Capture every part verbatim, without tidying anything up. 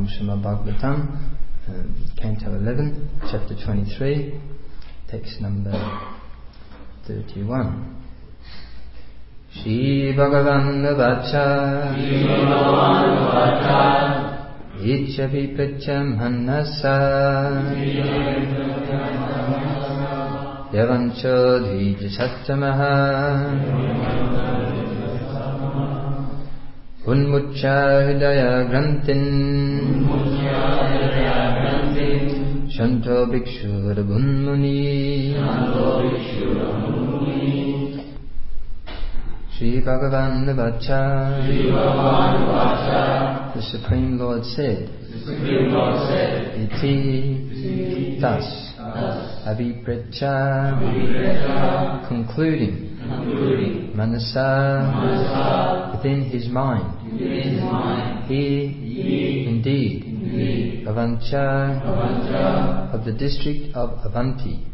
from Srimad Bhagavatam, um, Canto eleven, Chapter twenty-three, text number thirty-one. Shri Bhagavan Vacha Ichyapi Pracham Hannasa Yavancho Dvija Sattamaha Unmucha Hridaya Grantin Shanto Bhikshu Rabun Muni Shri Bhagavan Vacha, the Supreme Lord said, Iti, thus, Abhiprecha, concluding, Manasa, within his mind, he, indeed, Avancha, of the district of Avanti,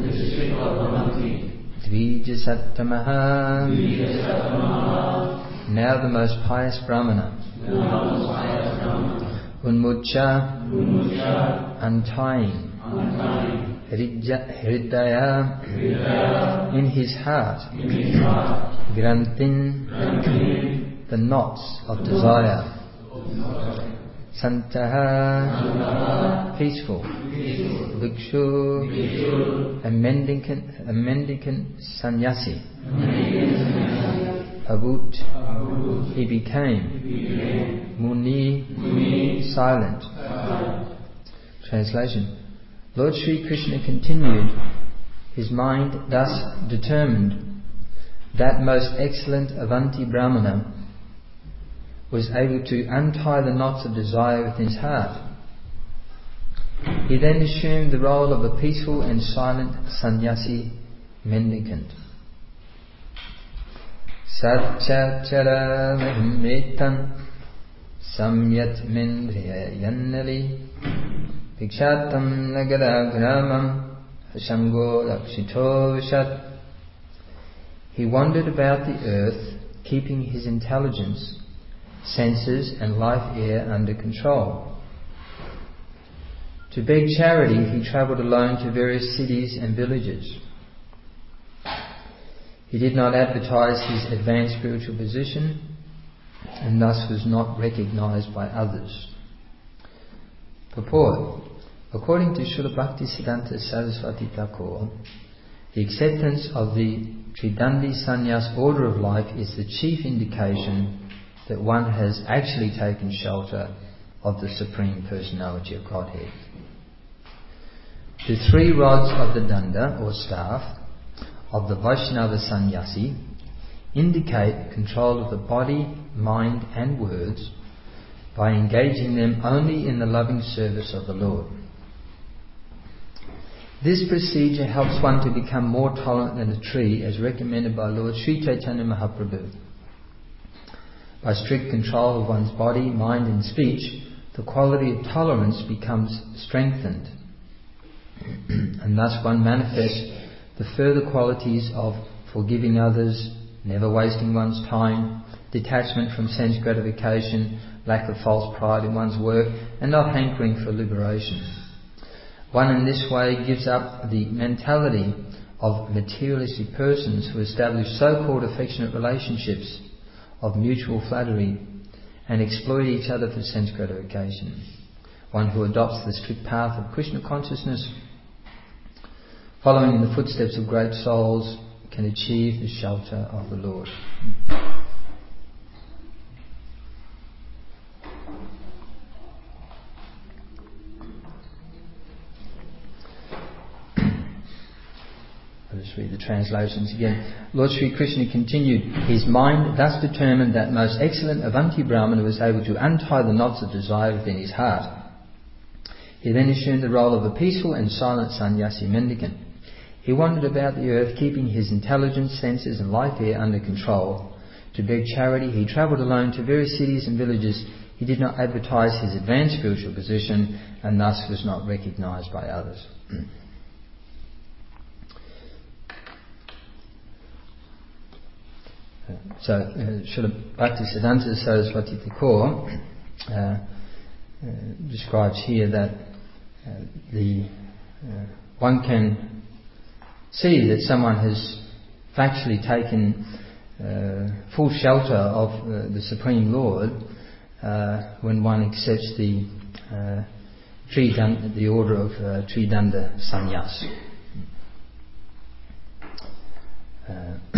Dvija Sattamaha, now the most pious Brahmana, Unmucha, untying, Hridaya, in his heart, Grantin, the knots of desire, Santaha, peaceful, Bhikshu, a mendicant, a mendicant sannyasi, Abut, he became, Muni, silent. Translation. Lord Sri Krishna continued, his mind thus determined, that most excellent Avanti Brahmana was able to untie the knots of desire within his heart. He then assumed the role of a peaceful and silent sannyasi mendicant. Satchachara mahimmetan samyat mendriya yannali vikshatam nagadagramam hashango lakshito vishat. He wandered about the earth, keeping his intelligence, senses and life air under control. To beg charity, he travelled alone to various cities and villages. He did not advertise his advanced spiritual position and thus was not recognized by others. Purport. According to Srila Bhaktisiddhanta Saraswati Thakur, the acceptance of the Tridandi Sannyas order of life is the chief indication that one has actually taken shelter of the Supreme Personality of Godhead. The three rods of the danda or staff of the Vaishnava sannyasi indicate control of the body, mind and words by engaging them only in the loving service of the Lord. This procedure helps one to become more tolerant than a tree, as recommended by Lord Sri Chaitanya Mahaprabhu. By strict control of one's body, mind and speech, the quality of tolerance becomes strengthened. And thus one manifests the further qualities of forgiving others, never wasting one's time, detachment from sense gratification, lack of false pride in one's work, and not hankering for liberation. One in this way gives up the mentality of materialistic persons who establish so-called affectionate relationships of mutual flattery and exploit each other for sense gratification. One who adopts the strict path of Krishna consciousness, following in the footsteps of great souls, can achieve the shelter of the Lord. I'll just read the translations again. Lord Sri Krishna continued, his mind thus determined that most excellent Avanti Brahmana was able to untie the knots of desire within his heart. He then assumed the role of a peaceful and silent sannyasi mendicant. He wandered about the earth, keeping his intelligence, senses and life air under control. To beg charity, he travelled alone to various cities and villages. He did not advertise his advanced spiritual position and thus was not recognised by others. So, uh, Srila Bhaktisiddhanta Saraswati Thakur uh, uh, describes here that uh, the uh, one can see that someone has factually taken uh, full shelter of uh, the Supreme Lord uh, when one accepts the uh, Tridanda, the order of uh, Tridanda Sannyas. Uh,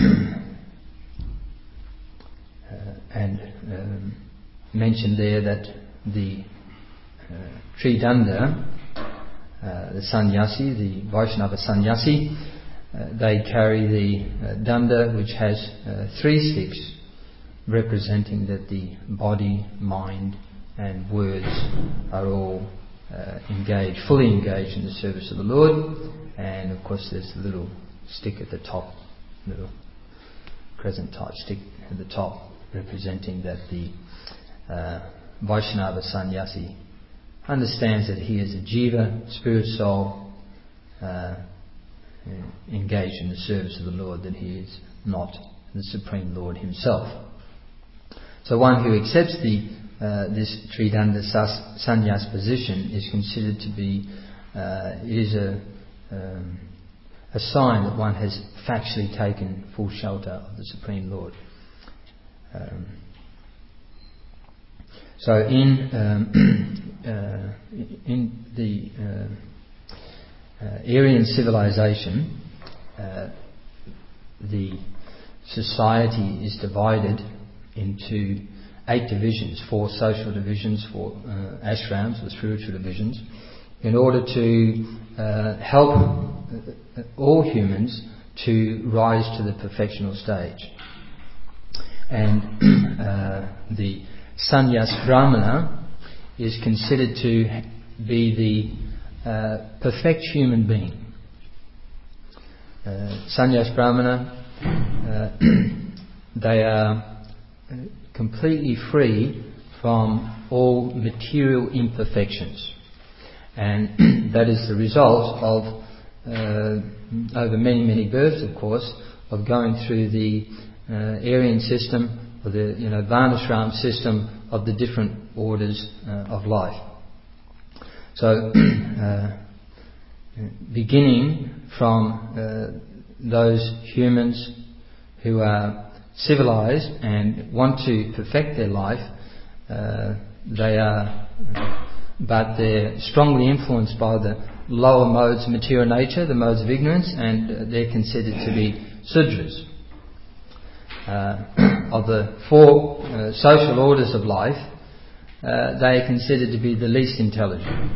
uh, and um, mentioned there that the uh, Tridanda, uh, the sannyasi, the Vaishnava sannyasi, uh, they carry the uh, danda, which has uh, three sticks, representing that the body, mind and words are all uh, engaged, fully engaged in the service of the Lord. And of course there's a little stick at the top, little crescent type stick at the top, representing that the uh, Vaishnava sannyasi understands that he is a jiva, spirit soul, uh, engaged in the service of the Lord, that he is not the Supreme Lord himself. So one who accepts the uh, this Tridanda sannyas position is considered to be uh, it is a um, a sign that one has factually taken full shelter of the Supreme Lord. Um, so in um, uh, in the uh, uh, Aryan civilization, uh, the society is divided into eight divisions, four social divisions, four uh, ashrams or spiritual divisions, in order to uh, help all humans to rise to the perfectional stage. And uh, the Sannyas Brahmana is considered to be the uh, perfect human being. Uh, Sannyas Brahmana, uh, they are completely free from all material imperfections, and that is the result of uh, over many many births, of course, of going through the uh, Aryan system or the you know Varnashram system of the different orders uh, of life. So uh, beginning from uh, those humans who are civilized and want to perfect their life, uh, they are, but they're strongly influenced by the lower modes of material nature, the modes of ignorance, and uh, they're considered to be Sudras. Uh, of the four uh, social orders of life, uh, they are considered to be the least intelligent.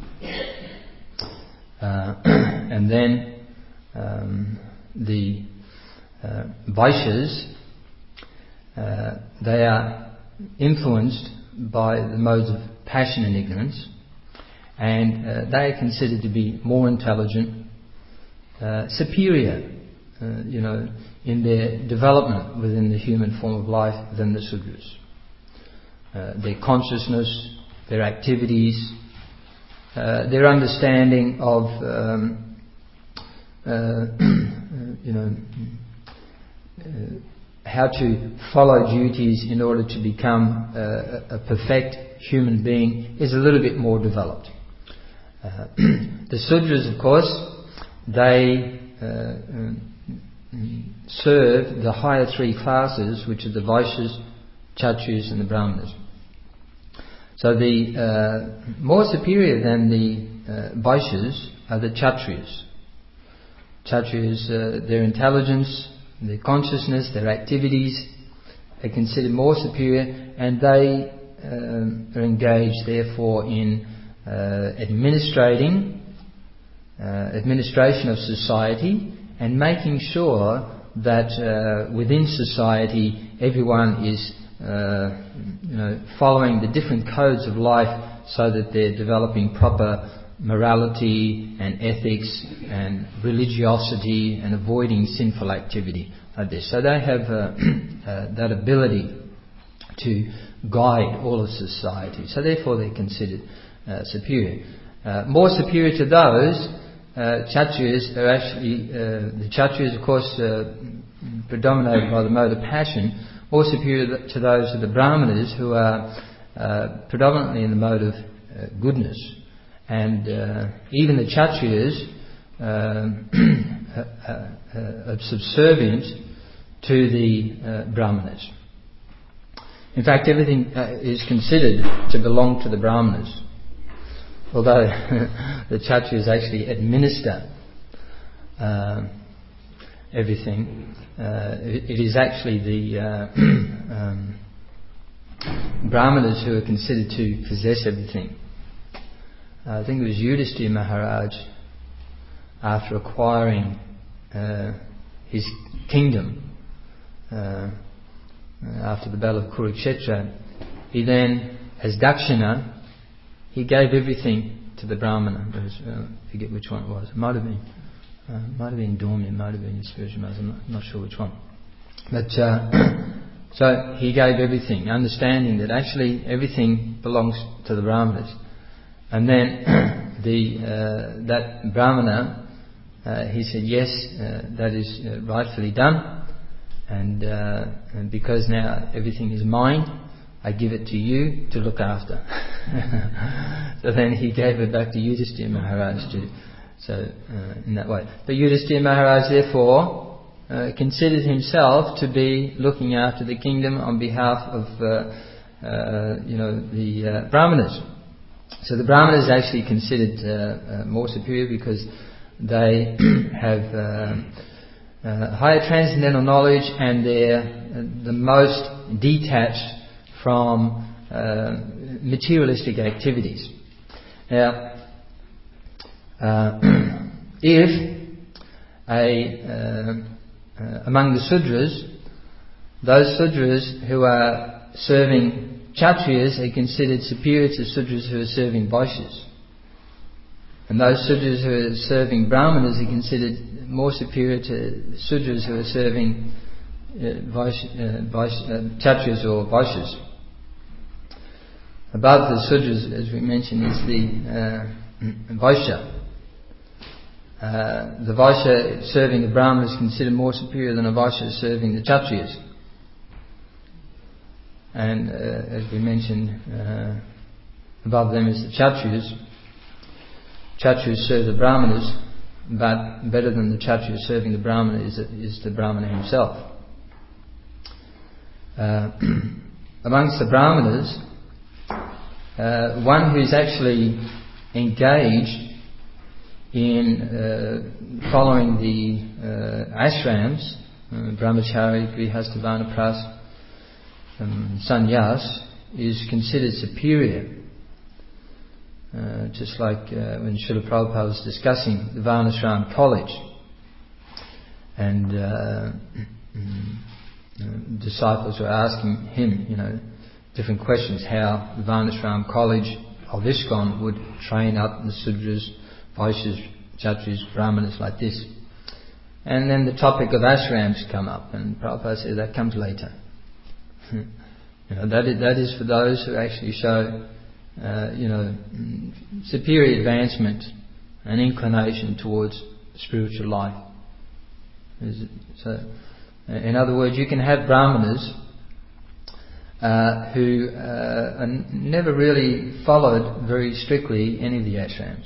Uh, and then um, the uh, Vaishyas, Uh, they are influenced by the modes of passion and ignorance, and uh, they are considered to be more intelligent, uh, superior, uh, you know, in their development within the human form of life than the Sudras. Uh, their consciousness, their activities, uh, their understanding of, um, uh, you know, uh, how to follow duties in order to become uh, a perfect human being is a little bit more developed. Uh, the Sudras, of course, they uh, serve the higher three classes, which are the Vaishyas, Kshatriyas and the Brahmanas. So the uh, more superior than the uh, Vaishyas are the Kshatriyas. Kshatriyas, uh, their intelligence, their consciousness, their activities are considered more superior, and they um, are engaged therefore in uh, administrating uh, administration of society and making sure that uh, within society everyone is uh, you know following the different codes of life, so that they're developing proper morality and ethics and religiosity and avoiding sinful activity like this. So they have uh, uh, that ability to guide all of society. So therefore they're considered uh, superior. Uh, more superior to those, uh, Kshatriyas are actually, uh, the Kshatriyas of course uh, predominated by the mode of passion. More superior to those are the Brahmanas, who are uh, predominantly in the mode of uh, goodness. And uh, even the Kshatriyas uh, uh, are subservient to the uh, Brahmanas. In fact, everything uh, is considered to belong to the Brahmanas, although the Kshatriyas actually administer uh, everything. Uh, it, it is actually the uh, um, Brahmanas who are considered to possess everything. Uh, I think it was Yudhisthira Maharaj, after acquiring uh, his kingdom, uh, after the battle of Kurukshetra, he then, as dakshina, he gave everything to the Brahmana. Was, uh, I forget which one it was. It might have been, uh, might have been Dormi, it might have been Spiritual Master. I'm not, not sure which one. But uh, so he gave everything, understanding that actually everything belongs to the Brahmanas. And then the uh, that Brahmana, uh, he said, yes, uh, that is uh, rightfully done. And, uh, and because now everything is mine, I give it to you to look after. So then he gave it back to Yudhisthira Maharaj too. So uh, in that way. But Yudhisthira Maharaj therefore uh, considered himself to be looking after the kingdom on behalf of uh, uh, you know the uh, Brahmanas. So the Brahmanas are actually considered uh, uh, more superior because they have uh, Uh, higher transcendental knowledge, and they're uh, the most detached from uh, materialistic activities. Now, uh, if a uh, uh, among the Sudras, those Sudras who are serving Kshatriyas are considered superior to Sudras who are serving Vaishyas, and those Sudras who are serving Brahmanas are considered more superior to Sudras who are serving uh, Vaishya, uh, Vaishya, uh, Kshatriyas or Vaishyas. Above the Sudras, as we mentioned, is the uh, Vaishya. Uh, the Vaishya serving the Brahmanas is considered more superior than a Vaishya serving the Kshatriyas. And uh, as we mentioned, uh, above them is the Kshatriyas. Kshatriyas serve the Brahmanas, but better than the Kshatriya serving the Brahmana is, is the Brahmana himself. Uh, amongst the Brahmanas, uh, one who's actually engaged in uh, following the uh, ashrams, uh, Brahmachari, Grihastha, Vanaprastha, um, Sannyas, is considered superior. Uh, just like uh, when Srila Prabhupada was discussing the Varnashram College, and uh, disciples were asking him, you know, different questions, how the Varnashram College of ISKCON would train up the Sudras, Vaishyas, Kshatriyas, Brahmanas like this. And then the topic of ashrams come up, and Prabhupada said that comes later. you know, that is, that is for those who actually show Uh, you know, superior advancement and inclination towards spiritual life. So, in other words, you can have Brahmanas uh, who uh, never really followed very strictly any of the ashrams.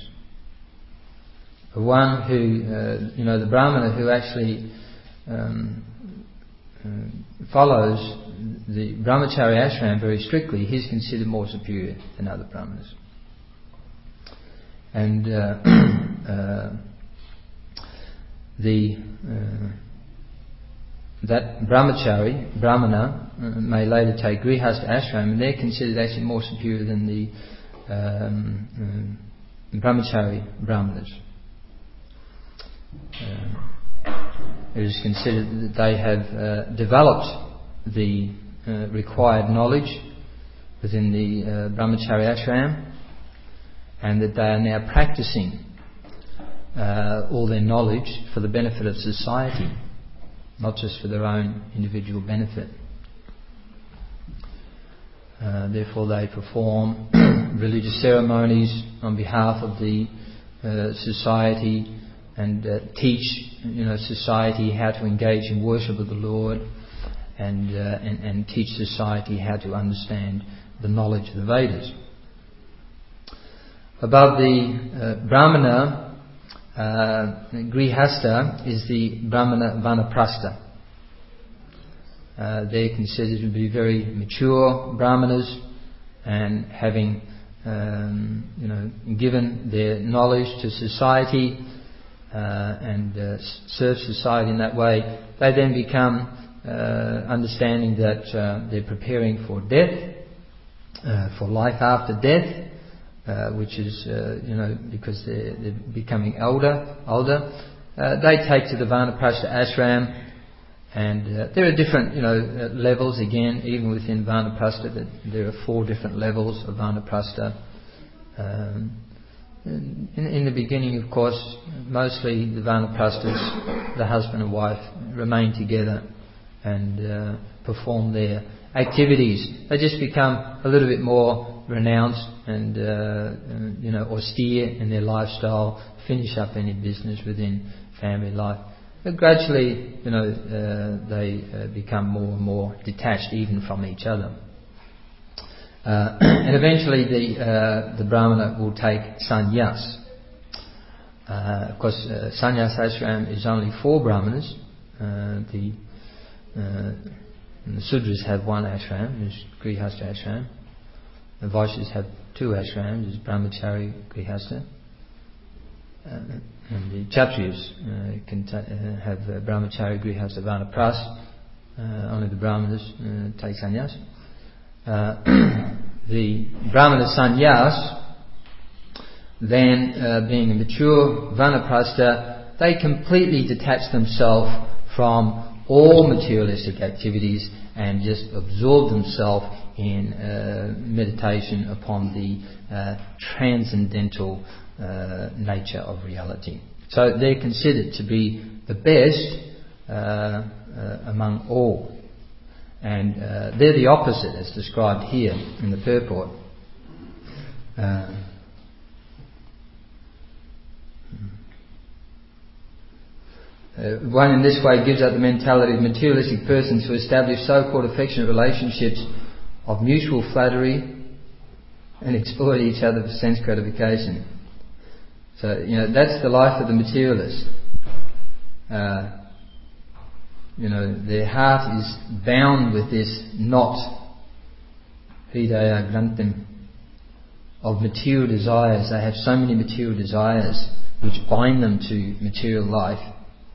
One who, uh, you know, the Brahmana who actually um, uh, follows the Brahmachari ashram very strictly, he's considered more superior than other Brahmanas. And uh, uh, the uh, that Brahmachari, Brahmana, uh, may later take Grihastha ashram, and they're considered actually more superior than the um, um, Brahmachari Brahmanas. Uh, it is considered that they have uh, developed the uh, required knowledge within the uh, Brahmachari ashram, and that they are now practicing uh, all their knowledge for the benefit of society, not just for their own individual benefit. Uh, therefore they perform religious ceremonies on behalf of the uh, society, and uh, teach you know society how to engage in worship of the Lord, and, uh, and and teach society how to understand the knowledge of the Vedas. Above the uh, Brahmana, uh, Grihastha is the Brahmana Vanaprastha. Uh, they're considered to be very mature Brahmanas, and having um, you know given their knowledge to society uh, and uh, serve society in that way, they then become uh, understanding that uh, they're preparing for death, uh, for life after death, uh, which is uh, you know because they're, they're becoming older. Older, uh, they take to the Vanaprastha ashram. And uh, there are different, you know, uh, levels again, even within Vanaprastha. That there are four different levels of Vanaprastha. Um, in, in the beginning, of course, mostly the Vanaprasthas, the husband and wife, remain together and uh, perform their activities. They just become a little bit more renounced and, uh, you know, austere in their lifestyle, finish up any business within family life. But gradually, you know, uh, they uh, become more and more detached even from each other. Uh, and eventually the uh, the Brahmana will take sannyas. Uh, of course, uh, sannyas ashram is only for Brahmanas. Uh, the, uh, the Sudras have one ashram, which is Grihastha ashram. The Vaishyas have two ashrams, which is Brahmachari, Grihastha. Uh, and the Kshatriyas uh, can ta- uh, have uh, Brahmachari, Grihastha, Vanaprastha. Uh, only the Brahmanas uh, take sannyas. Uh, the Brahmana sannyas, then uh, being a mature Vanaprastha, they completely detach themselves from all materialistic activities and just absorb themselves in uh, meditation upon the uh, transcendental uh, nature of reality. So they're considered to be the best uh, uh, among all. And uh, they're the opposite as described here in the purport. Uh, Uh, one in this way gives up the mentality of materialistic persons who establish so-called affectionate relationships of mutual flattery and exploit each other for sense gratification. So, you know, that's the life of the materialist. Uh, you know, their heart is bound with this knot, hridaya grantham, of material desires. They have so many material desires which bind them to material life.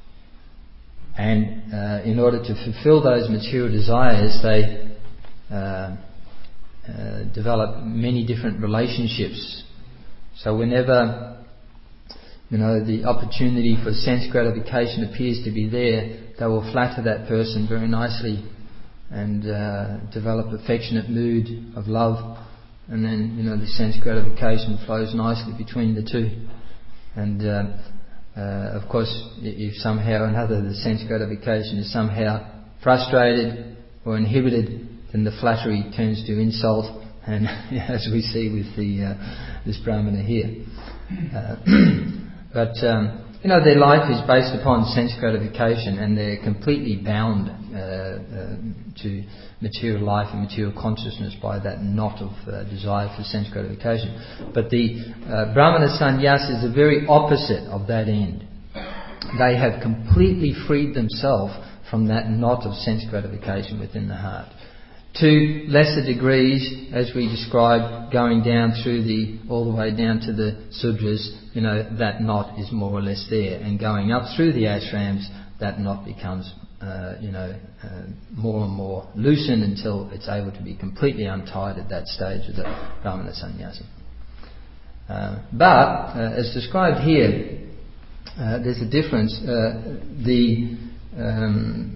And uh, in order to fulfill those material desires, they uh, uh, develop many different relationships. So whenever, you know, the opportunity for sense gratification appears to be there, they will flatter that person very nicely and uh, develop affectionate mood of love. And then, you know, the sense gratification flows nicely between the two. And uh, Uh, of course, if somehow or another the sense gratification is somehow frustrated or inhibited, then the flattery turns to insult, and as we see with the uh, this Brahmana here. Uh, but um, you know, their life is based upon sense gratification, and they're completely bound uh, uh, to material life and material consciousness by that knot of uh, desire for sense gratification. But the uh, Brahmana sannyas is the very opposite of that end. They have completely freed themselves from that knot of sense gratification within the heart. To lesser degrees, as we described, going down through the, all the way down to the sudras, you know, that knot is more or less there. And going up through the ashrams, that knot becomes, uh, you know, uh, more and more loosened until it's able to be completely untied at that stage of the Brahmana sannyasa. Uh, but, uh, as described here, uh, there's a difference. Uh, the um,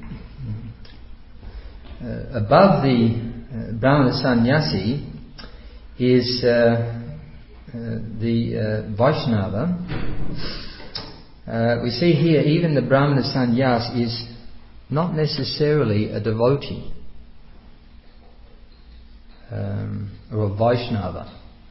Uh, above the uh, Brahmana sannyasi is uh, uh, the uh, Vaishnava. Uh, we see here even the Brahmana sannyas is not necessarily a devotee um, or a Vaishnava,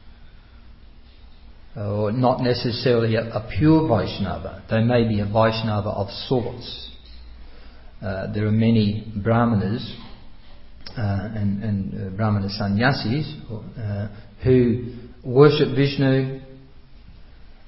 or not necessarily a, a pure Vaishnava. They may be a Vaishnava of sorts. Uh, there are many Brahmanas Uh, and, and uh, Brahmana sannyasis uh, who worship Vishnu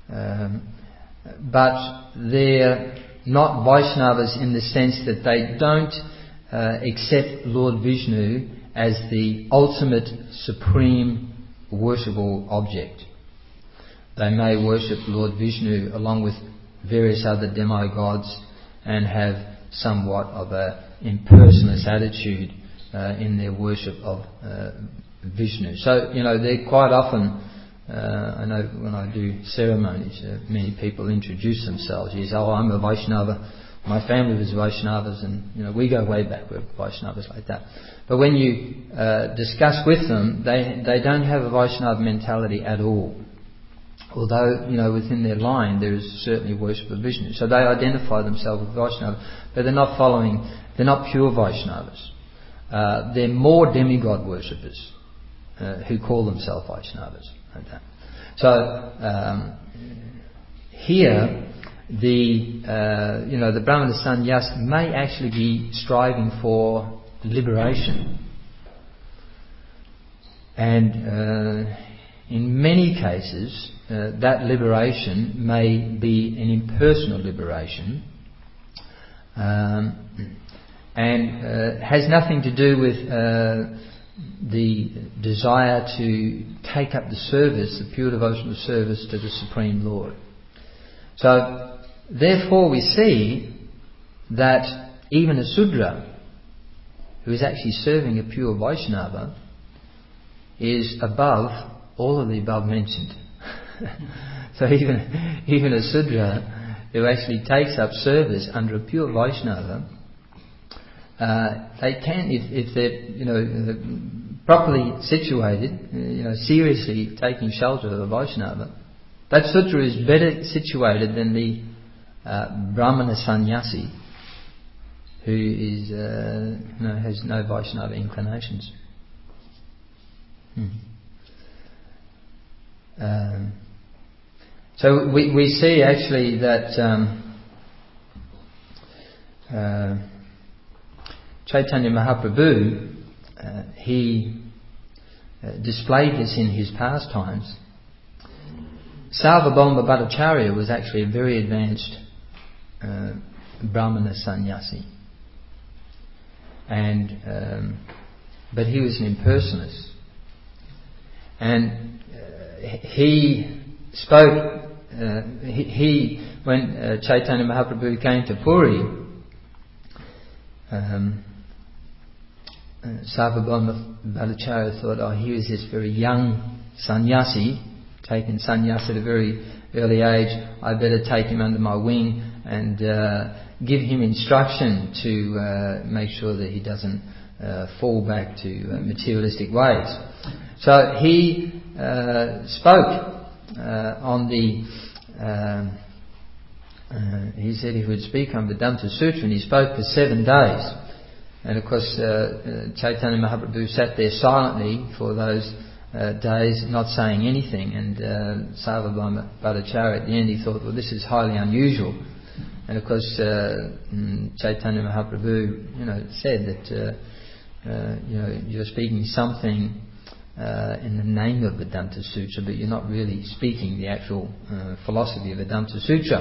Um, but they're not Vaishnavas in the sense that they don't uh, accept Lord Vishnu as the ultimate supreme worshipable object. They may worship Lord Vishnu along with various other demigods and have somewhat of an impersonalist attitude uh, in their worship of uh, Vishnu. So, you know, they're quite often, uh, I know when I do ceremonies, uh, many people introduce themselves. You say, oh, I'm a Vaishnava, my family was Vaishnavas, and, you know, we go way back, we're Vaishnavas like that. But when you uh, discuss with them, they, they don't have a Vaishnava mentality at all. Although, you know, within their line there is certainly worship of Vishnu. So they identify themselves with Vaishnava, but they're not following, they're not pure Vaishnavas. Uh, they're more demigod worshippers uh, who call themselves Vaishnavas. Like that. So um, here, the uh, you know the Brahmana sannyas may actually be striving for liberation, and uh, in many cases uh, that liberation may be an impersonal liberation, um, and uh, has nothing to do with uh, the desire to take up the service, the pure devotional service to the Supreme Lord. So, therefore we see that even a Sudra, who is actually serving a pure Vaishnava, is above all of the above mentioned. So even, even a Sudra who actually takes up service under a pure Vaishnava, uh, they can, if, if they're, you know, properly situated, you know, seriously taking shelter of a Vaishnava, that Sudra is better situated than the uh, Brahmana sannyasi who is, uh, you know, has no Vaishnava inclinations. Hmm. Um, so we we see actually that um, uh, Chaitanya Mahaprabhu, uh, he uh, displayed this in his pastimes. Sarvabhauma Bhattacharya was actually a very advanced uh, Brahmana sannyasi, and um, but he was an impersonalist, and uh, he spoke. Uh, he, he when uh, Chaitanya Mahaprabhu came to Puri, um, uh, Sarvabhauma Bhattacharya thought, oh, here is this very young sannyasi, taken sannyas at a very early age. I better take him under my wing and uh, give him instruction to uh, make sure that he doesn't uh, fall back to uh, materialistic ways. So he uh, spoke uh, on the. Uh, uh, he said he would speak on Vedanta Sutra, and he spoke for seven days. And of course, uh, uh, Chaitanya Mahaprabhu sat there silently for those Uh, days, not saying anything, and uh, Sarvabhauma Bhattacharya at the end he thought, well, this is highly unusual. And of course, uh, Chaitanya Mahaprabhu, you know, said that uh, uh, you know you're speaking something uh, in the name of Vedanta Sutra, but you're not really speaking the actual uh, philosophy of Vedanta Sutra.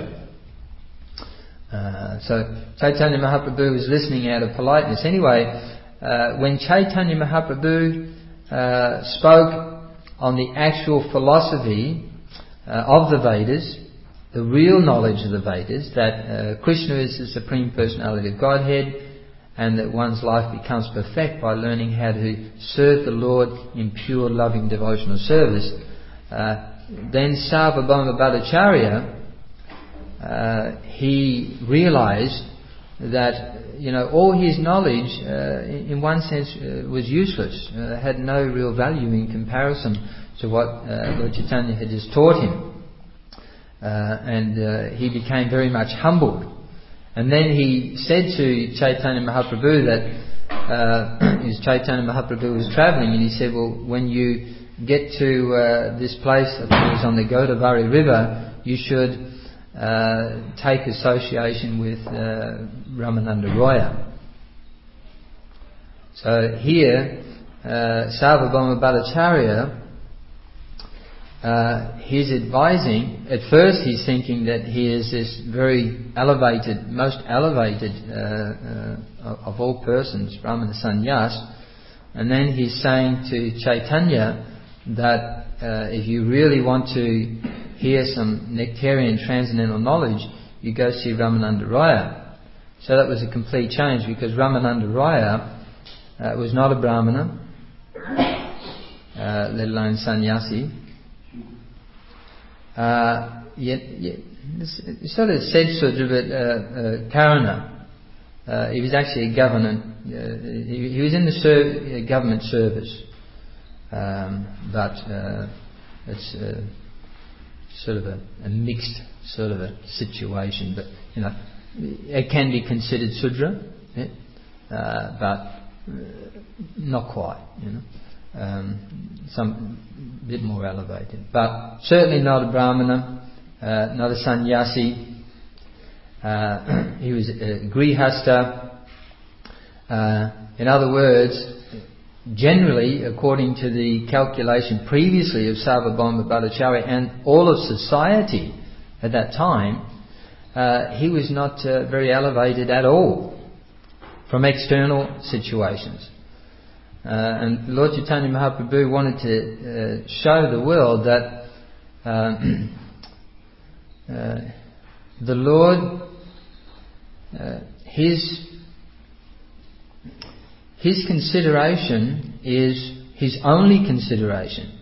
Uh, so Chaitanya Mahaprabhu was listening out of politeness. Anyway, uh, when Chaitanya Mahaprabhu Uh, spoke on the actual philosophy uh, of the Vedas, the real knowledge of the Vedas, that uh, Krishna is the Supreme Personality of Godhead, and that one's life becomes perfect by learning how to serve the Lord in pure, loving, devotional service. Uh, then Sarvabhauma Bhattacharya, uh, he realized that, you know, all his knowledge, uh, in one sense, uh, was useless, uh, had no real value in comparison to what uh, Lord Chaitanya had just taught him. Uh, and uh, he became very much humbled. And then he said to Chaitanya Mahaprabhu that, uh, as Chaitanya Mahaprabhu was travelling, and he said, well, when you get to uh, this place, I think it was on the Godavari River, you should Uh, take association with uh, Ramananda Roya. So here, uh, Sarvabhauma Bhattacharya uh, he's advising, at first he's thinking that he is this very elevated, most elevated uh, uh, of all persons, Brahmana Sannyas, and then he's saying to Chaitanya that uh, if you really want to hear some nectarian transcendental knowledge, you go see Ramananda Raya. So that was a complete change, because Ramananda Raya uh, was not a Brahmana, uh, let alone sannyasi. Uh, yet, yet it's sort of said Sudra, but uh, uh, Karana, uh, he was actually a government, uh, he, he was in the ser- uh, government service, um, but uh, it's uh, sort of a, a mixed sort of a situation, but you know, it can be considered Sudra, yeah? uh, but uh, not quite, you know. Um, some bit more elevated, but certainly not a Brahmana, uh, not a sannyasi. Uh, he was a grihasta. Uh, in other words, generally, according to the calculation previously of Sarvabhauma Bhattacharya and all of society at that time, uh, he was not uh, very elevated at all from external situations. Uh, and Lord Chaitanya Mahaprabhu wanted to uh, show the world that uh, uh, the Lord, uh, his his consideration is his only consideration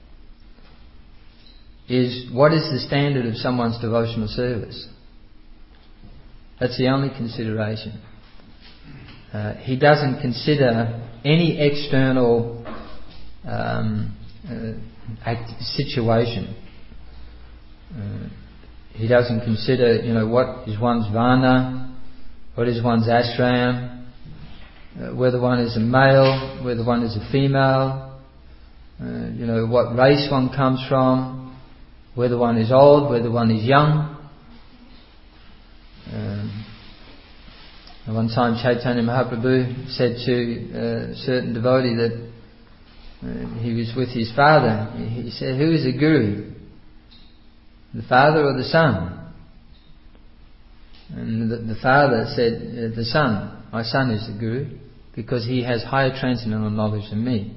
is what is the standard of someone's devotional service. That's the only consideration. Uh, he doesn't consider any external um, uh, act, situation. Uh, he doesn't consider, you know, what is one's varna, what is one's ashram, uh, whether one is a male, whether one is a female, uh, you know, what race one comes from, whether one is old, whether one is young. Um, One time Chaitanya Mahaprabhu said to a certain devotee that uh, he was with his father. He said, "Who is a guru? The father or the son?" And the, the father said, "The son. My son is the guru, because he has higher transcendental knowledge than me."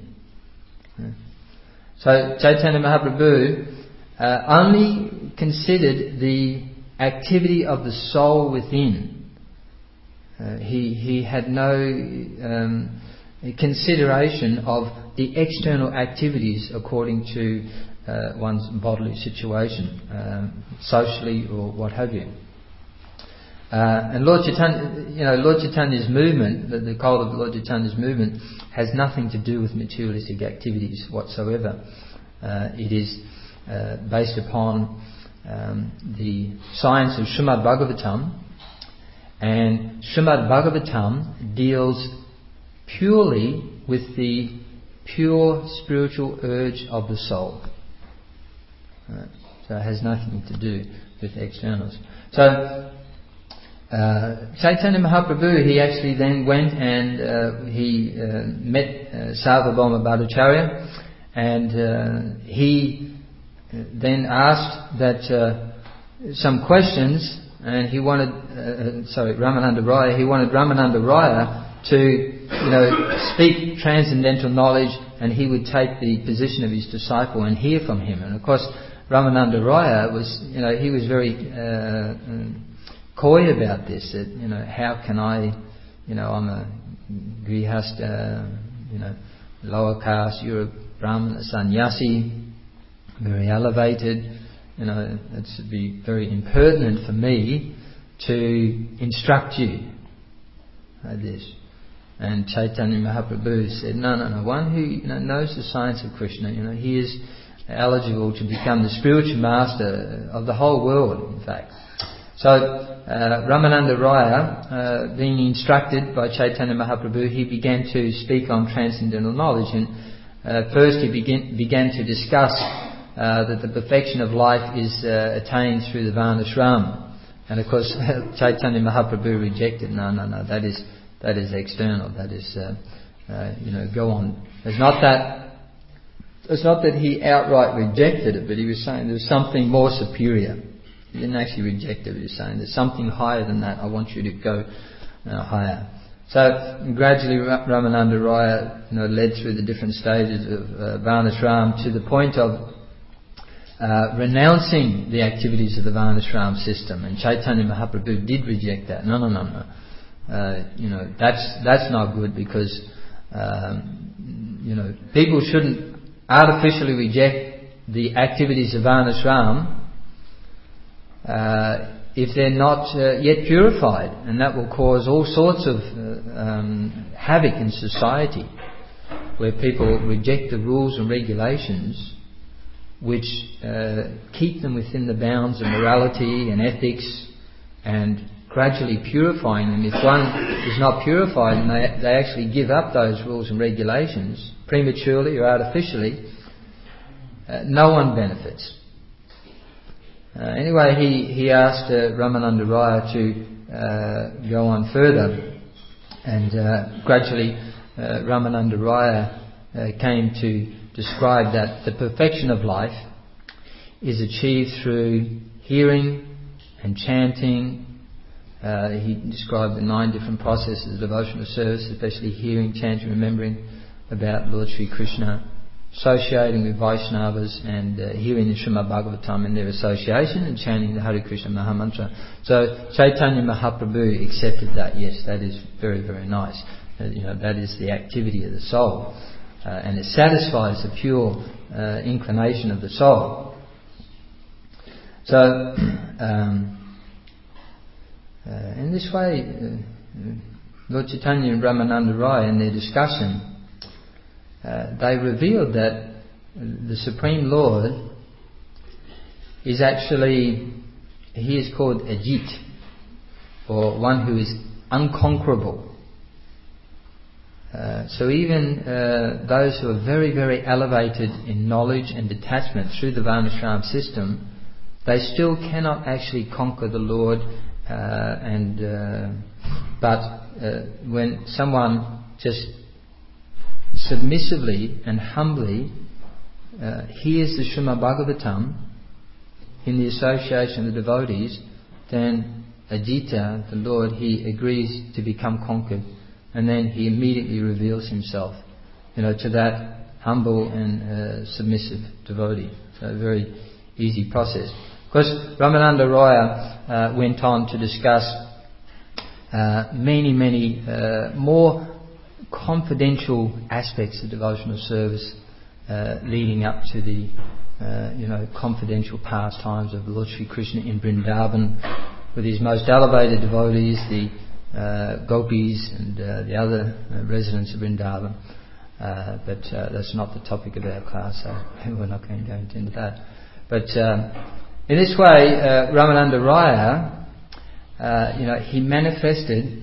So Chaitanya Mahaprabhu uh, only considered the activity of the soul within. Uh, he he had no um, consideration of the external activities according to uh, one's bodily situation, um, socially or what have you. Uh, and Lord Chaitanya, you know, Lord Chaitanya's movement, the, the cult of Lord Chaitanya's movement, has nothing to do with materialistic activities whatsoever. Uh, it is uh, based upon um, the science of Srimad Bhagavatam. And Srimad Bhagavatam deals purely with the pure spiritual urge of the soul. Right. So it has nothing to do with externals. So uh, Chaitanya Mahaprabhu, he actually then went and uh, he uh, met uh, Sarvabhauma Bhattacharya, and uh, he then asked that uh, some questions. And he wanted, uh, sorry, Ramananda Raya, he wanted Ramananda Raya to, you know, speak transcendental knowledge, and he would take the position of his disciple and hear from him. And of course, Ramananda Raya was, you know, he was very uh, coy about this. That, you know, how can I, you know, I'm a grihasta, you know, lower caste, you're a Brahmana sannyasi, very elevated. You know, it would be very impertinent for me to instruct you like this. And Chaitanya Mahaprabhu said, no, no, no. One who, you know, knows the science of Krishna, you know, he is eligible to become the spiritual master of the whole world, in fact. So uh, Ramananda Raya, uh, being instructed by Chaitanya Mahaprabhu, he began to speak on transcendental knowledge. And uh, first he begin, began to discuss Uh, that the perfection of life is uh, attained through the Varnashram. And of course Chaitanya Mahaprabhu rejected, no, no, no, that is that is external, that is, uh, uh, you know, go on. There's not that it's not that he outright rejected it, but he was saying there's something more superior. He didn't actually reject it, he was saying there's something higher than that, I want you to go uh, higher. So gradually Ramananda Raya, you know, led through the different stages of uh, Varnashram to the point of uh, renouncing the activities of the Varnashram system. And Chaitanya Mahaprabhu did reject that. No, no, no, no. Uh, you know, that's that's not good, because um, you know, people shouldn't artificially reject the activities of Varnashram uh, if they're not uh, yet purified, and that will cause all sorts of uh, um, havoc in society, where people reject the rules and regulations which uh, keep them within the bounds of morality and ethics, and gradually purifying them. If one is not purified and they, they actually give up those rules and regulations prematurely or artificially, uh, no one benefits. Uh, anyway, he, he asked uh, Ramananda Raya to uh, go on further, and uh, gradually uh, Ramananda Raya uh, came to describe that the perfection of life is achieved through hearing and chanting. Uh, he described the nine different processes of devotional service, especially hearing, chanting, remembering about Lord Sri Krishna, associating with Vaishnavas, and uh, hearing the Srimad Bhagavatam in their association, and chanting the Hare Krishna Mahamantra. So Chaitanya Mahaprabhu accepted that. Yes, that is very, very nice. Uh, you know, that is the activity of the soul, uh, and it satisfies the pure uh, inclination of the soul. So, um, uh, in this way, uh, Lord Chaitanya and Ramananda Raya, in their discussion, Uh, they revealed that the Supreme Lord is actually, he is called Ajit, or one who is unconquerable. Uh, so even uh, those who are very, very elevated in knowledge and detachment through the Varnashram system, they still cannot actually conquer the Lord. Uh, and uh, but uh, when someone just submissively and humbly uh, hears the Srimad Bhagavatam in the association of the devotees, then Ajita, the Lord, he agrees to become conquered, and then he immediately reveals himself, you know, to that humble and uh, submissive devotee. So a very easy process. Of course, Ramananda Raya uh, went on to discuss uh, many, many uh, more confidential aspects of devotional service, uh, leading up to the uh, you know confidential pastimes of Lord Sri Krishna in Vrindavan, with his most elevated devotees, the uh, gopis and uh, the other uh, residents of Vrindavan. Uh, but uh, that's not the topic of our class, so we're not going to go into that. But um, in this way, uh, Ramananda Raya, uh, you know, he manifested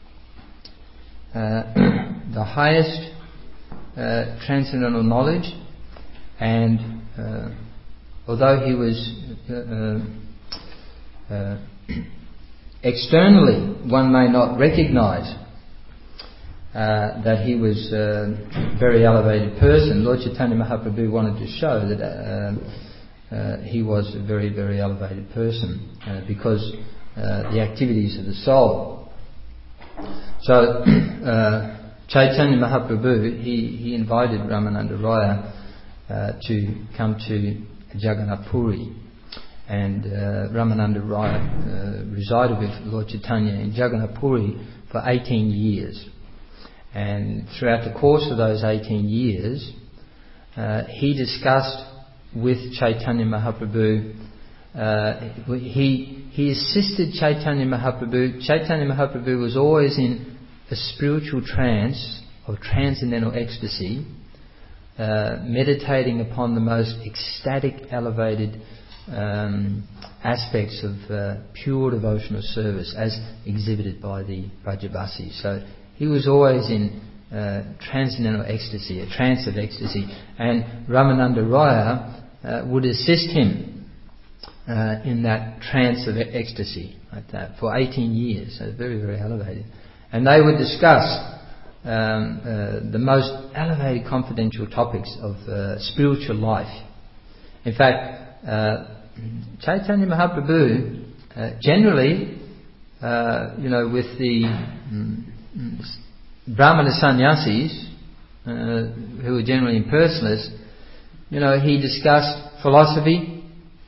Uh, the highest uh, transcendental knowledge, and uh, although he was uh, uh, externally one may not recognize uh, that he was a very elevated person, Lord Chaitanya Mahaprabhu wanted to show that uh, uh, he was a very, very elevated person uh, because uh, the activities of the soul. So uh, Chaitanya Mahaprabhu, he, he invited Ramananda Raya uh, to come to Jagannath Puri, and uh, Ramananda Raya uh, resided with Lord Chaitanya in Jagannath Puri for eighteen years, and throughout the course of those eighteen years uh, he discussed with Chaitanya Mahaprabhu. Uh, he he assisted Chaitanya Mahaprabhu. Chaitanya Mahaprabhu was always in a spiritual trance of transcendental ecstasy, uh, meditating upon the most ecstatic, elevated um, aspects of uh, pure devotional service, as exhibited by the Brajavasis. So he was always in uh, transcendental ecstasy, a trance of ecstasy, and Ramananda Raya uh, would assist him Uh, in that trance of ecstasy, like that, for eighteen years, so very, very elevated. And they would discuss um, uh, the most elevated confidential topics of uh, spiritual life. In fact, uh, Chaitanya Mahaprabhu uh, generally, uh, you know, with the um, Brahmana sannyasis, uh, who were generally impersonalists, you know, he discussed philosophy,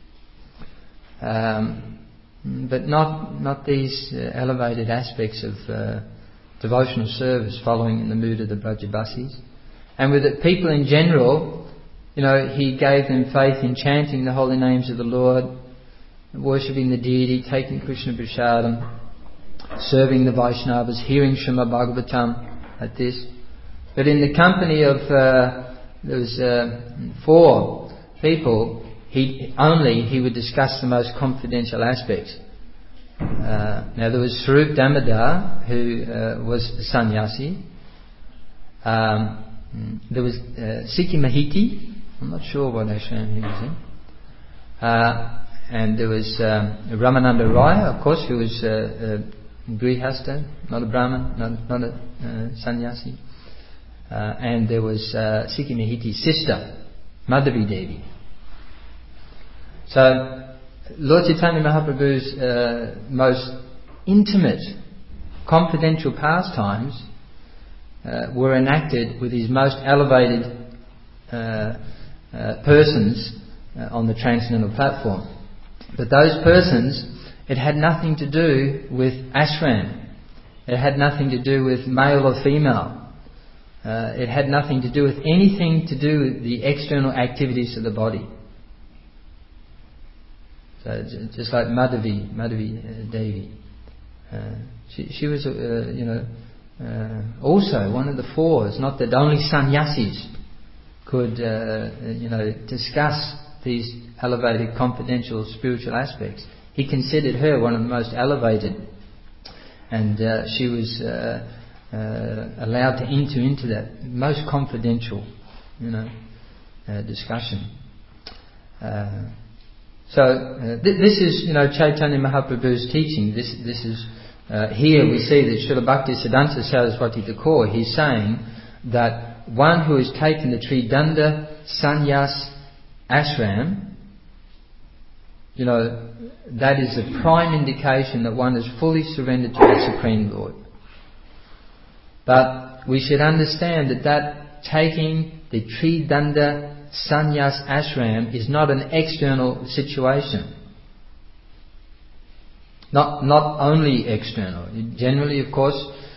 um, but not not these uh, elevated aspects of uh, devotional service following in the mood of the Brajabasis. And with the people in general, you know, he gave them faith in chanting the holy names of the Lord, worshipping the deity, taking Krishna Prasadam, serving the Vaishnavas, hearing Srimad Bhagavatam at this. But in the company of, uh, there was uh, four people, he only he would discuss the most confidential aspects. Uh, now there was Swarup Damodar, who uh, was a sannyasi. Um, there was uh, Sikhi Mahiti, I'm not sure what ashram he was in. Uh, and there was um, Ramananda Raya, of course, who was uh, a Grihasta, not a Brahmin, not, not a uh, sannyasi. Uh, and there was uh, Sikhi Mahiti's sister, Madhavi Devi. So, Lord Chaitanya Mahaprabhu's uh, most intimate, confidential pastimes uh, were enacted with his most elevated uh, uh, persons uh, on the transcendental platform. But those persons, it had nothing to do with ashram. It had nothing to do with male or female. Uh, it had nothing to do with anything to do with the external activities of the body. So just like Madhavi, Madhavi uh, Devi, uh, she, she was, uh, you know, uh, also one of the four. It's not that only sannyasis could, uh, you know, discuss these elevated, confidential, spiritual aspects. He considered her one of the most elevated, and uh, she was uh, uh, allowed to enter into that most confidential, you know, uh, discussion. Uh, So uh, th- this is, you know, Chaitanya Mahaprabhu's teaching. This this is uh, here we see that Srila Bhaktisiddhanta Saraswati Thakur, he's saying that one who has taken the Tridanda Sannyas ashram, you know, that is a prime indication that one is fully surrendered to the Supreme Lord. But we should understand that that taking the Tridanda Sannyas ashram is not an external situation. Not not only external. Generally, of course,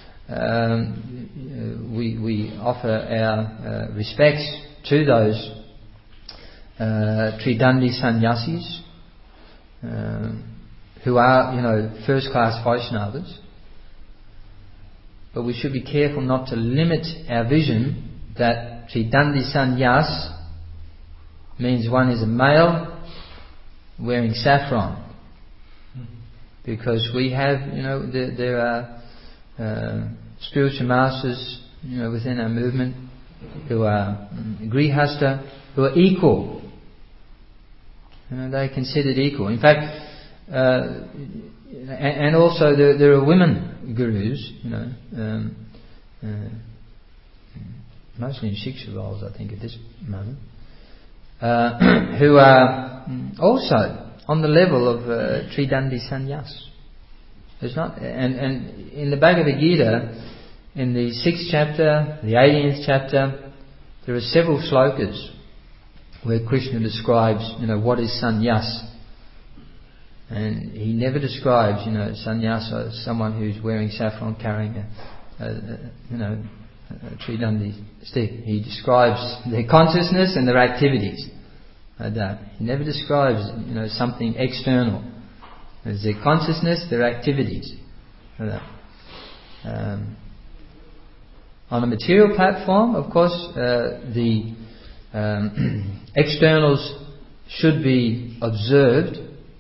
um, we we offer our uh, respects to those uh, Tridandi sannyasis uh, who are, you know, first class Vaishnavas. But we should be careful not to limit our vision that Tridandi sannyas means one is a male wearing saffron, because we have, you know, there, there are uh, spiritual masters, you know, within our movement who are um, grihasta, who are equal. You know, they're considered equal. In fact, uh, and, and also there, there are women gurus, you know, um, uh, mostly in Shiksha roles, I think, at this moment. Uh, who are also on the level of uh, Tridandi Sannyas. There's not, and, and in the Bhagavad Gita, in the sixth chapter, the eighteenth chapter, there are several slokas where Krishna describes, you know, what is sannyas. And he never describes, you know, sannyas as someone who's wearing saffron, carrying a, a, a you know, a Tridandi stick. He describes their consciousness and their activities. Like that. He never describes, you know, something external. There's their consciousness, their activities. Like that. Um, on a material platform, of course, uh, the um, externals should be observed.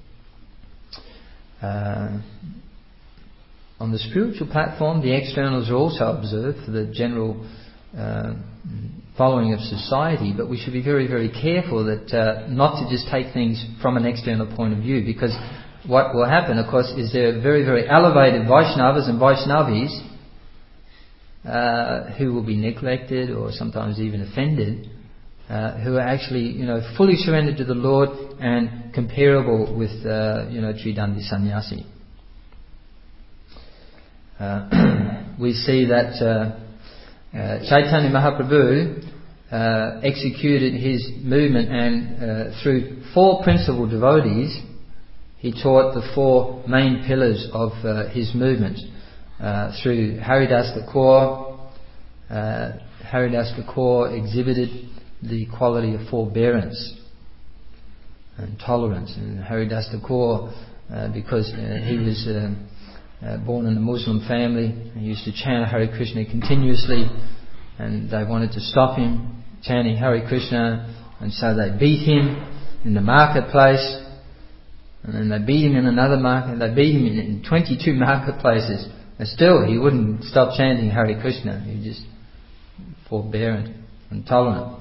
Uh, on the spiritual platform, the externals are also observed for the general uh, following of society, but we should be very, very careful that uh, not to just take things from an external point of view, because what will happen, of course, is there are very, very elevated Vaishnavas and Vaishnavis uh, who will be neglected or sometimes even offended, uh, who are actually, you know, fully surrendered to the Lord and comparable with, uh, you know, Tridandi Sannyasi. Uh, we see that uh, uh, Chaitanya Mahaprabhu uh, executed his movement, and uh, through four principal devotees he taught the four main pillars of uh, his movement. Uh, through Haridas Thakur, uh, Haridas Thakur exhibited the quality of forbearance and tolerance. And Haridas Thakur, uh, because uh, he was uh, uh, born in a Muslim family, he used to chant Hare Krishna continuously, and they wanted to stop him chanting Hare Krishna, and so they beat him in the marketplace, and then they beat him in another market. They beat him in, in twenty-two marketplaces. And still, he wouldn't stop chanting Hare Krishna. He was just forbearant and tolerant.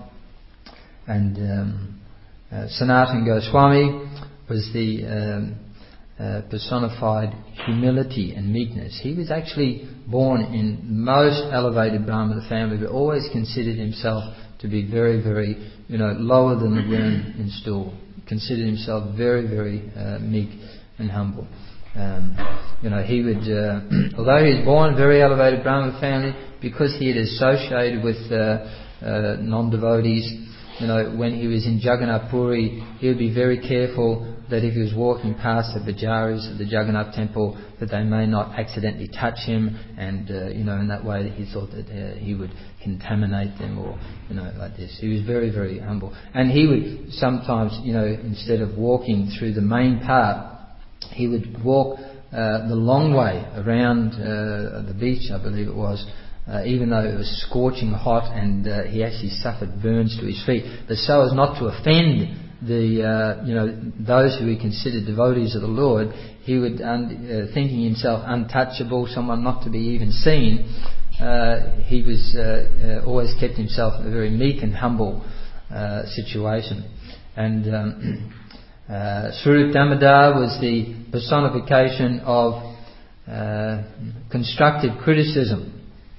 And um, uh, Sanatana Goswami was the um, uh, personified humility and meekness. He was actually born in most elevated Brahmana family, but always considered himself to be very, very, you know, lower than the worm in stool. Considered himself very, very uh, meek and humble. Um, you know, he would, uh, although he was born in a very elevated Brahmana family, because he had associated with uh, uh, non-devotees, you know, when he was in Jagannath Puri, he would be very careful that if he was walking past the Bajaris of the Jagannath temple, that they may not accidentally touch him, and uh, you know, in that way he thought that uh, he would contaminate them, or you know, like this. He was very, very humble, and he would sometimes, you know, instead of walking through the main path, he would walk uh, the long way around uh, the beach, I believe it was, uh, even though it was scorching hot, and uh, he actually suffered burns to his feet. But so as not to offend the, uh, you know, those who he considered devotees of the Lord, he would, un- uh, thinking himself untouchable, someone not to be even seen, uh, he was uh, uh, always kept himself in a very meek and humble uh, situation. And um, Uh, Swarup Damodar was the personification of uh, constructive criticism,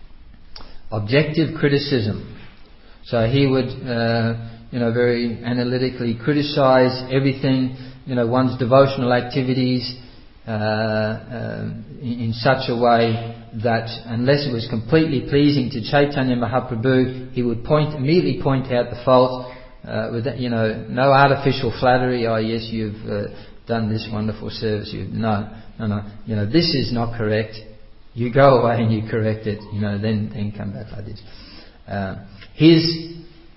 objective criticism. So he would, uh, you know, very analytically criticize everything, you know, one's devotional activities uh, uh, in, in such a way that unless it was completely pleasing to Chaitanya Mahaprabhu, he would point immediately point out the fault. Uh, with that, you know, no artificial flattery. Oh yes, you've uh, done this wonderful service. You no, no, no. You know, this is not correct. You go away and you correct it. You know, then then come back like this. Uh, his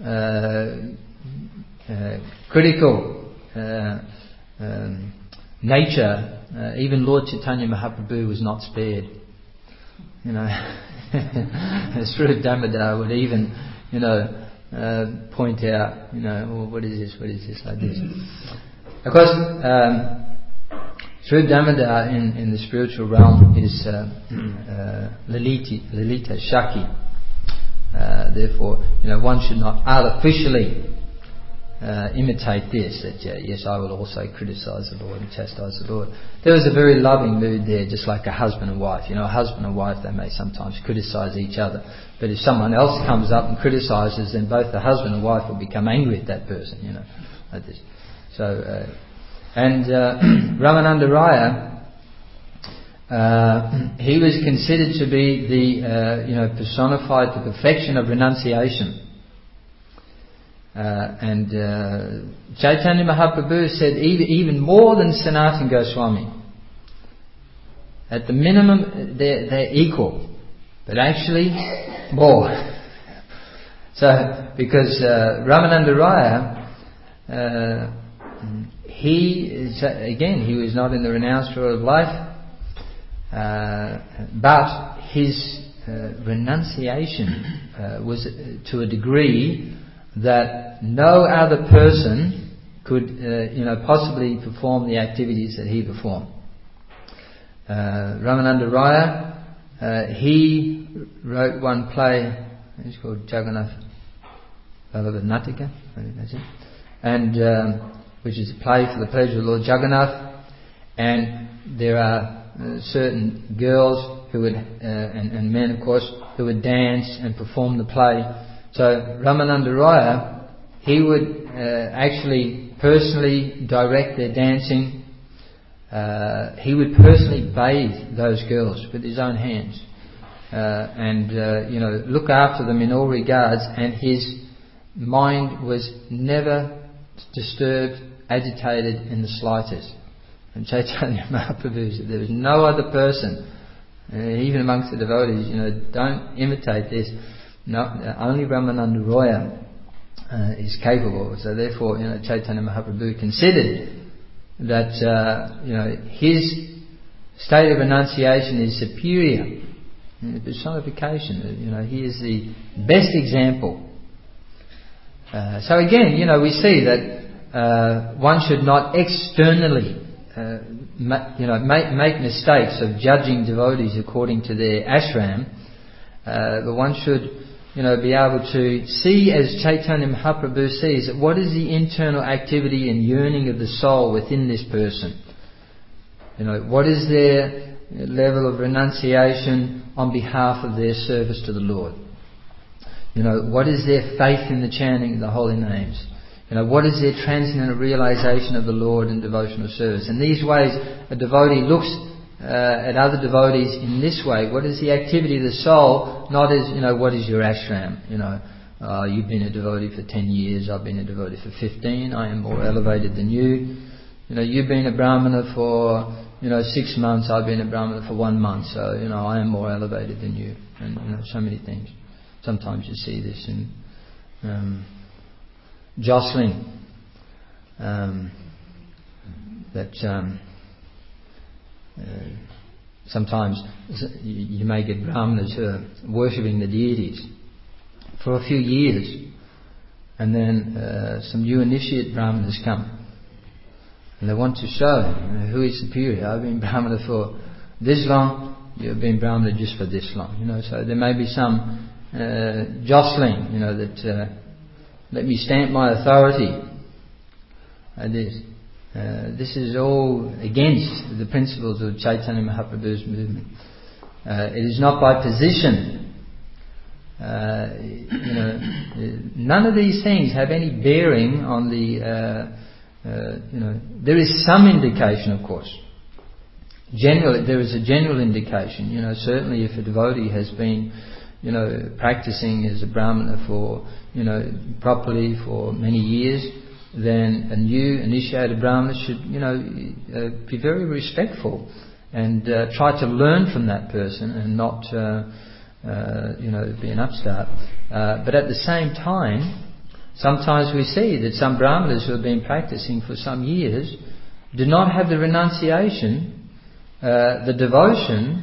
uh, uh, critical uh, um, nature, uh, even Lord Chaitanya Mahaprabhu was not spared. You know, Swarup Damodar would even, you know. Uh, point out, you know, oh, what is this, what is this, like this. Of course, um, Swarup Damodar in, in the spiritual realm is uh, uh, Lalita, Lalita Shaki. Uh, therefore, you know, one should not artificially uh, imitate this, that uh, yes, I will also criticize the Lord and chastise the Lord. There was a very loving mood there, just like a husband and wife. You know, a husband and wife, they may sometimes criticize each other. But if someone else comes up and criticizes, then both the husband and wife will become angry at that person, you know, like this. So, uh, and uh, Ramananda Raya, uh, he was considered to be the, uh, you know, personified the perfection of renunciation. Uh, and uh, Chaitanya Mahaprabhu said even, even more than Sanatana Goswami. At the minimum, they're, they're equal, but actually more. So, because uh, Ramananda Raya, uh, he is, again, he was not in the renounced road of life, uh, but his uh, renunciation uh, was to a degree that no other person could, uh, you know, possibly perform the activities that he performed. Uh, Ramananda Raya, uh, he wrote one play. It's called Jagannath Vallabha Natika, I think that's it, and um, which is a play for the pleasure of Lord Jagannath. And there are uh, certain girls who would, uh, and, and men, of course, who would dance and perform the play. So Ramananda Raya, he would uh, actually personally direct their dancing. Uh, he would personally bathe those girls with his own hands, uh, and uh, you know, look after them in all regards. And his mind was never disturbed, agitated in the slightest. And Chaitanya Mahaprabhu said there was no other person, uh, even amongst the devotees, you know, don't imitate this. No, uh, only Ramananda Roya uh, is capable. So therefore, you know, Chaitanya Mahaprabhu considered that uh, you know, his state of renunciation is superior in the personification. You know, he is the best example. Uh, so again, you know, we see that uh, one should not externally, uh, ma- you know, make, make mistakes of judging devotees according to their ashram, uh, but one should, you know, be able to see, as Chaitanya Mahaprabhu sees, that what is the internal activity and yearning of the soul within this person. You know, what is their level of renunciation on behalf of their service to the Lord? You know, what is their faith in the chanting of the holy names? You know, what is their transcendental realization of the Lord and devotional service? In these ways, a devotee looks uh, at other devotees in this way. What is the activity of the soul? Not as, you know, what is your ashram? You know, uh, you've been a devotee for ten years, I've been a devotee for fifteen, I am more elevated than you. You know, you've been a brahmana for, you know, six months, I've been a brahmana for one month, so, you know, I am more elevated than you. And, you know, so many things. Sometimes you see this in um, jostling, um, that um, uh, sometimes you may get brahmanas who are worshipping the deities for a few years, and then uh, some new initiate brahmanas come and they want to show, you know, who is superior. I've been brahmana for this long, you've been brahmana just for this long. You know, so there may be some Uh, jostling, you know, that uh, let me stamp my authority. Uh, this, uh, this is all against the principles of Chaitanya Mahaprabhu's movement. Uh, it is not by position. Uh, you know, none of these things have any bearing on the. Uh, uh, you know, there is some indication, of course. Generally, there is a general indication. You know, certainly if a devotee has been, you know, practicing as a brahmana for, you know, properly for many years, then a new initiated brahmana should, you know, uh, be very respectful and uh, try to learn from that person and not, uh, uh, you know, be an upstart. Uh, but at the same time, sometimes we see that some brahmanas who have been practicing for some years do not have the renunciation, uh, the devotion,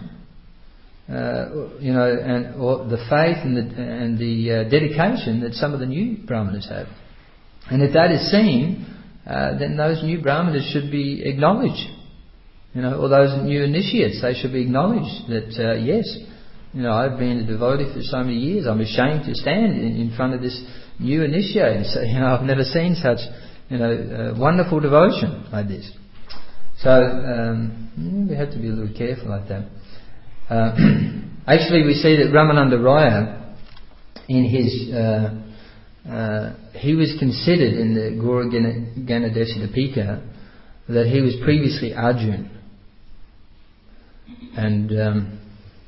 Uh, you know, and or the faith and the and the uh, dedication that some of the new brahmanas have. And if that is seen, uh, then those new brahmanas should be acknowledged. You know, or those new initiates, they should be acknowledged that uh, yes, you know, I've been a devotee for so many years. I'm ashamed to stand in, in front of this new initiate and say, you know, I've never seen such, you know, uh, wonderful devotion like this. So um, we have to be a little careful like that. Uh, actually, we see that Ramananda Raya, in his, uh, uh, he was considered in the Gaura Ganadesi Dipika that he was previously Arjun. And um,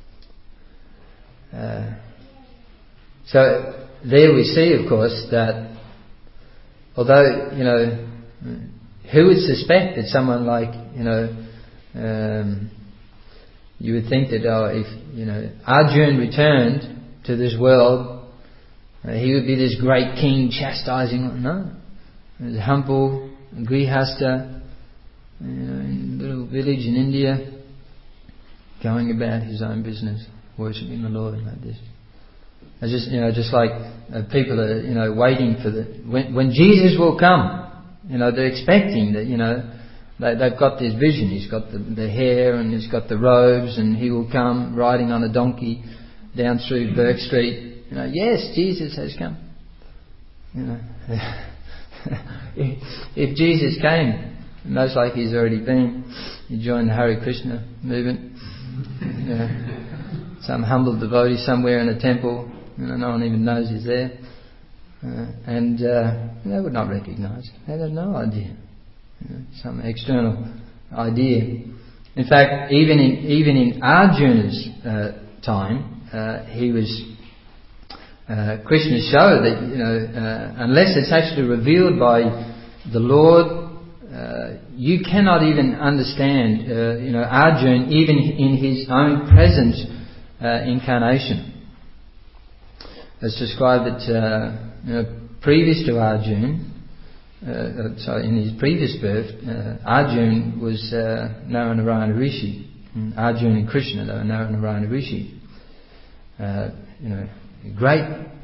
uh, so there we see, of course, that although, you know, who would suspect that someone like, you know, um, you would think that, oh, if, you know, Arjun returned to this world, uh, he would be this great king chastising. No, he was humble, grihasta, you know, in a little village in India, going about his own business, worshipping the Lord like this. It's just, you know, just like uh, people are, you know, waiting for the when, when Jesus will come. You know, they're expecting that, you know. They, they've got this vision. He's got the, the hair and he's got the robes, and he will come riding on a donkey down through Burke Street. You know, yes, Jesus has come. You know, if, if Jesus came, most likely he's already been. He joined the Hare Krishna movement. You know, some humble devotee somewhere in a temple, you know, no one even knows he's there, uh, and uh, they would not recognise. They had no idea, you know, some external idea. In fact, even in even in Arjuna's uh, time, uh, he was. Uh, Krishna showed that, you know, uh, unless it's actually revealed by the Lord, uh, you cannot even understand, uh, you know, Arjuna even in his own present uh, incarnation. It's described that, uh, you know, previous to Arjuna, uh, sorry, in his previous birth, uh, Arjuna was uh, Narayana Rishi. And Arjuna and Krishna, they were Narayana Rishi. Uh, you know, great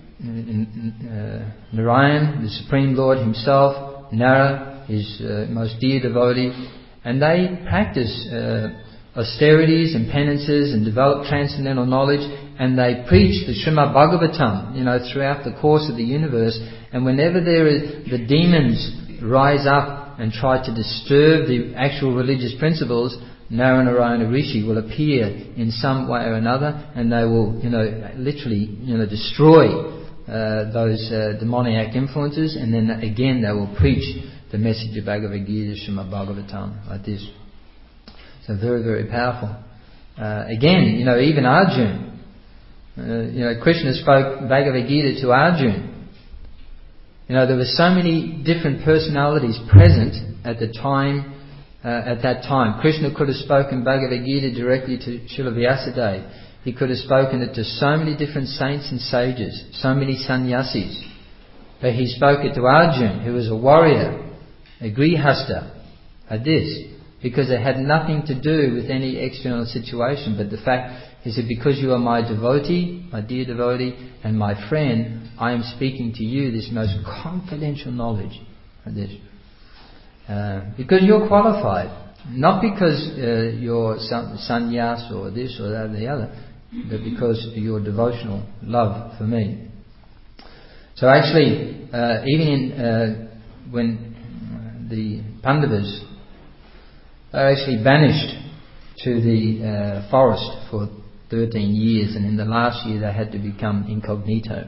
uh, Narayan, the Supreme Lord himself, Nara, his uh, most dear devotee, and they practice uh, austerities and penances and develop transcendental knowledge, and they preach the Srimad Bhagavatam, you know, throughout the course of the universe. And whenever there is, the demons rise up and try to disturb the actual religious principles, Narayana Rishi will appear in some way or another, and they will, you know, literally, you know, destroy uh, those uh, demoniac influences, and then again they will preach the message of Bhagavad Gita, Srimad Bhagavatam, like this. So very, very powerful. Uh, again, you know, even Arjuna, uh, you know, Krishna spoke Bhagavad Gita to Arjuna. You know, there were so many different personalities present at the time. Uh, at that time, Krishna could have spoken Bhagavad Gita directly to Srila Vyasadeva. He could have spoken it to so many different saints and sages, so many sannyasis. But he spoke it to Arjuna, who was a warrior, a grihastha, like this, because it had nothing to do with any external situation. But the fact is that because you are my devotee, my dear devotee, and my friend, I am speaking to you this most confidential knowledge, like this. Uh, because you're qualified, not because uh, you're some sannyas or this or that or the other, but because of your devotional love for me. So actually, uh, even in, uh, when the Pandavas are actually banished to the uh, forest for thirteen years, and in the last year they had to become incognito,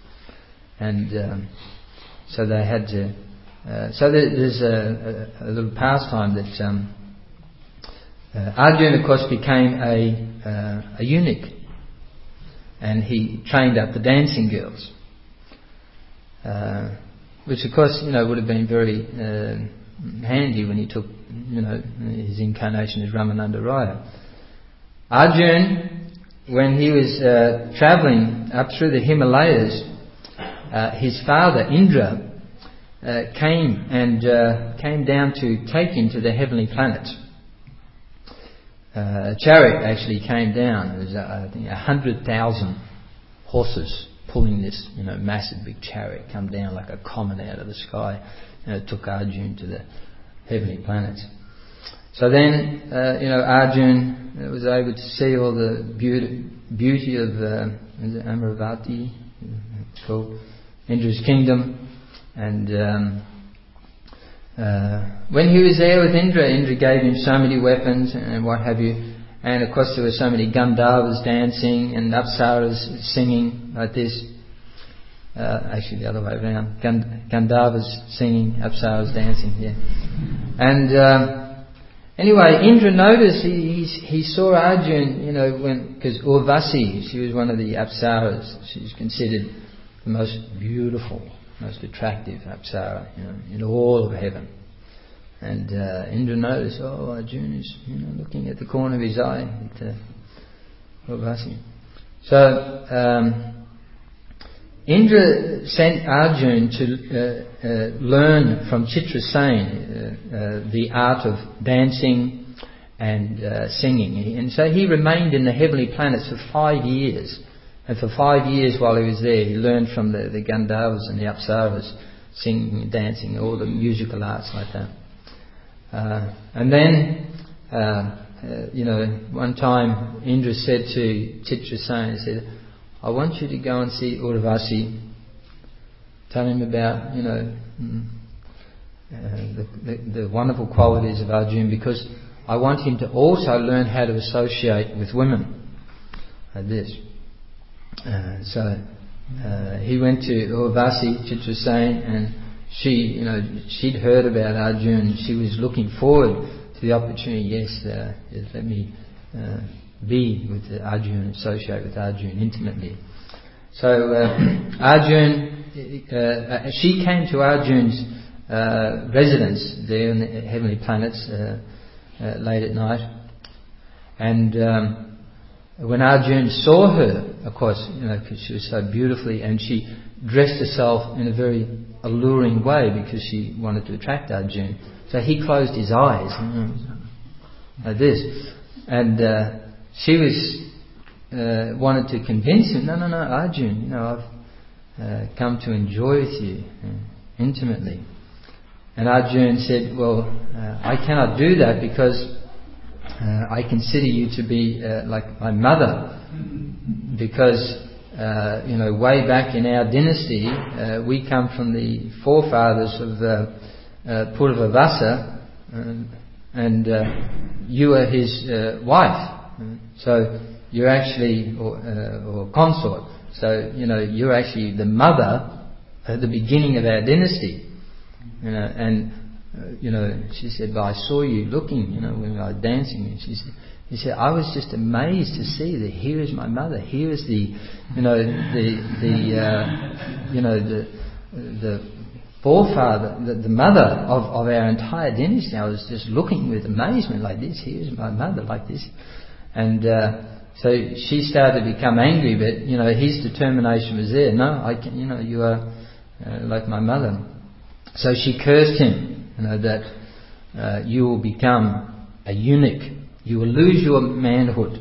and um, so they had to. Uh, so there, there's a, a, a little pastime that um, uh, Arjuna, of course, became a, uh, a eunuch, and he trained up the dancing girls, uh, which, of course, you know, would have been very uh, handy when he took, you know, his incarnation as Ramananda Raya. Arjuna, when he was uh, travelling up through the Himalayas, uh, his father Indra Uh, came and uh, came down to take him to the heavenly planets. Uh, a chariot actually came down. There was, uh, I think, a hundred thousand horses pulling this, you know, massive big chariot come down like a comet out of the sky, and it took Arjuna to the heavenly planets. So then, uh, you know, Arjuna was able to see all the beauty, beauty of uh, is it Amaravati, it's called Indra's kingdom. And um, uh, when he was there with Indra, Indra gave him so many weapons and what have you. And of course there were so many Gandharvas dancing and Apsaras singing like this. Uh, actually the other way around. Gand- Gandharvas singing, Apsaras dancing, yeah. And um, anyway, Indra noticed, he, he, he saw Arjuna, you know, when, because Urvasi, she was one of the Apsaras. She's considered the most beautiful, most attractive Apsara, you know, in all of heaven. And uh, Indra noticed, oh, Arjuna is, you know, looking at the corner of his eye at uh, Urvasi. So um, Indra sent Arjuna to uh, uh, learn from Chitrasen uh, uh, the art of dancing and uh, singing. And so he remained in the heavenly planets for five years. And for five years while he was there, he learned from the, the Gandharvas and the Apsaras, singing and dancing, all the musical arts like that. Uh, and then, uh, uh, you know, one time Indra said to Chitrasen, he said, I want you to go and see Urvasi. Tell him about, you know, uh, the, the, the wonderful qualities of Arjuna, because I want him to also learn how to associate with women. like this. Uh, so uh, he went to Urvasi, Chitrasen, and she, you know, she'd heard about Arjuna. She was looking forward to the opportunity. Yes, uh, yes let me uh, be with Arjuna, associate with Arjuna intimately. So uh, Arjuna, uh, she came to Arjuna's uh, residence there in the heavenly planets uh, uh, late at night, and um, when Arjuna saw her, of course, you know, because she was so beautifully, and she dressed herself in a very alluring way because she wanted to attract Arjuna. So he closed his eyes, you know, like this, and uh, she was uh, wanted to convince him. No, no, no, Arjuna, you know, I've uh, come to enjoy with you uh, intimately. And Arjuna said, "Well, uh, I cannot do that because uh, I consider you to be uh, like my mother, because." Uh, you know, way back in our dynasty, uh, we come from the forefathers of uh, uh, Purvavasa, uh, and uh, you are his uh, wife. So you're actually, or, uh, or consort. So you know, you're actually the mother at the beginning of our dynasty. You know, and uh, you know, she said, "Well, I saw you looking, you know, when I was dancing." And she said. He said, "I was just amazed to see that here is my mother. Here is the, you know, the the, uh, you know, the the forefather, the, the mother of, of our entire dynasty. I was just looking with amazement like this. Here is my mother like this." And uh, so she started to become angry, but you know, his determination was there. No, I can, you know, you are uh, like my mother. So she cursed him, you know, that uh, you will become a eunuch. You will lose your manhood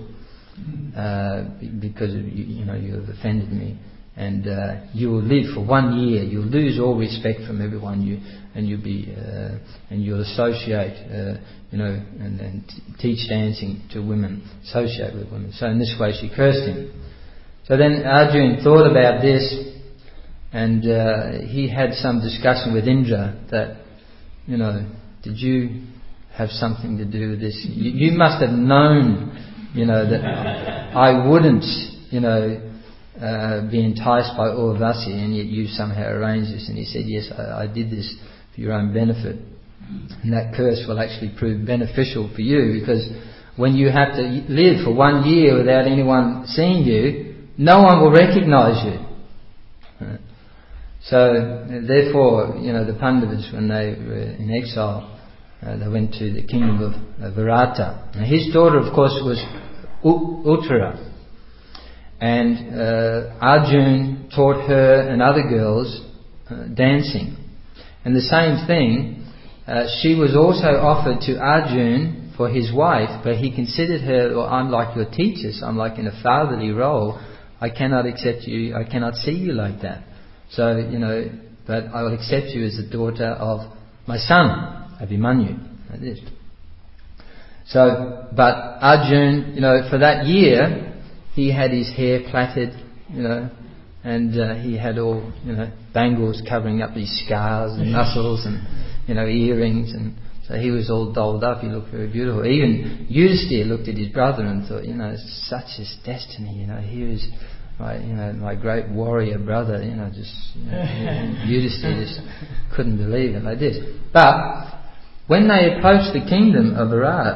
uh, because of, you, you know, you have offended me, and uh, you will live for one year. You'll lose all respect from everyone, you and you'll be uh, and you'll associate, uh, you know, and, and t- teach dancing to women, associate with women. So in this way, she cursed him. So then Arjuna thought about this, and uh, he had some discussion with Indra that, you know, did you have something to do with this? You, you must have known, you know, that I wouldn't, you know, uh, be enticed by Urvasi, and yet you somehow arranged this. And he said, "Yes, I, I did this for your own benefit, and that curse will actually prove beneficial for you, because when you have to live for one year without anyone seeing you, no one will recognize you." So therefore, you know, the Pandavas, when they were in exile, Uh, they went to the kingdom of uh, Virata. Now his daughter, of course, was U- Uttara. And uh, Arjuna taught her and other girls uh, dancing. And the same thing, uh, she was also offered to Arjuna for his wife, but he considered her, "Well, I'm like your teacher, so I'm like in a fatherly role. I cannot accept you, I cannot see you like that. So, you know, but I will accept you as the daughter of my son, Abhimanyu," like this. So, but Arjuna, you know, for that year, he had his hair plaited, you know, and uh, he had all, you know, bangles covering up his scars and muscles, and, you know, earrings, and so he was all dolled up. He looked very beautiful. Even Yudhisthira looked at his brother and thought, you know, such is destiny. You know, here is my, you know, my great warrior brother. You know, just you know, Yudhisthira just couldn't believe it like this. But when they approached the kingdom of Virat,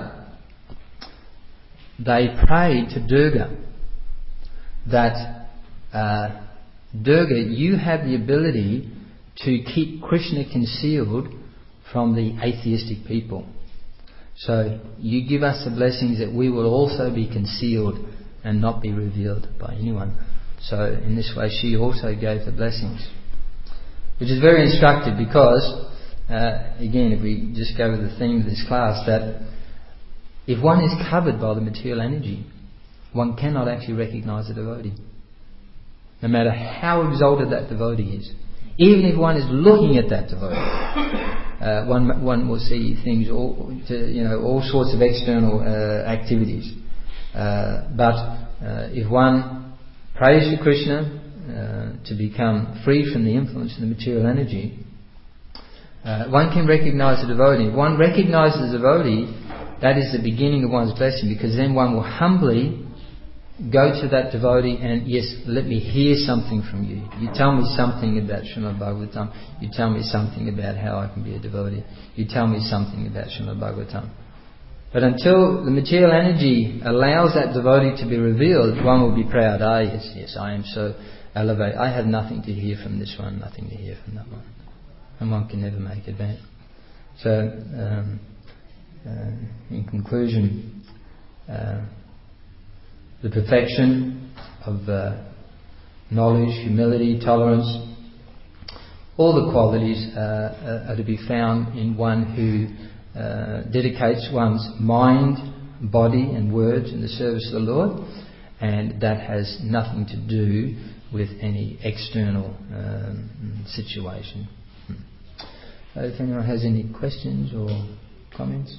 they prayed to Durga that, uh, "Durga, you have the ability to keep Krishna concealed from the atheistic people. So you give us the blessings that we will also be concealed and not be revealed by anyone." So in this way she also gave the blessings. Which is very instructive because Uh, again, if we just go with the theme of this class, that if one is covered by the material energy, one cannot actually recognize the devotee. No matter how exalted that devotee is. Even if one is looking at that devotee, uh, one one will see things, all, to, you know, all sorts of external uh, activities. Uh, but uh, if one prays to Krishna uh, to become free from the influence of the material energy, Uh, one can recognize the devotee. If one recognizes the devotee, that is the beginning of one's blessing, because then one will humbly go to that devotee and, yes, let me hear something from you. You tell me something about Srimad Bhagavatam. You tell me something about how I can be a devotee. You tell me something about Srimad Bhagavatam. But until the material energy allows that devotee to be revealed, one will be proud. Ah, yes, yes, I am so elevated. I have nothing to hear from this one, nothing to hear from that one. And one can never make advance. So, um, uh, in conclusion, uh, the perfection of uh, knowledge, humility, tolerance, all the qualities uh, are to be found in one who uh, dedicates one's mind, body and words in the service of the Lord, and that has nothing to do with any external um, situation. Uh, if anyone has any questions or comments?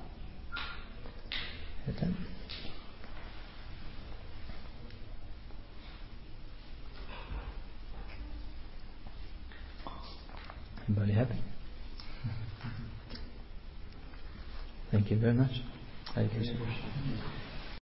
Okay. Everybody happy? Thank you very much. Hare Krishna.